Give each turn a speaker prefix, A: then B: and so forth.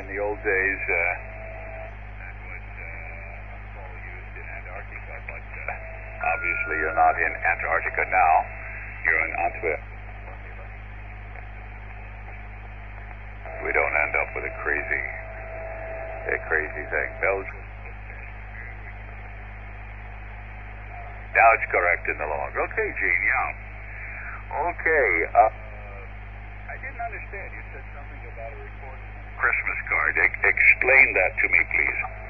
A: in the old days, that was all used in Antarctica, but obviously you're not in Antarctica now. You're in Antwerp. We don't end up with a crazy thing. Now it's correct in the log. Okay, Gene, yeah. Okay, I didn't understand. You said something about a recorded Christmas card. Explain that to me, please.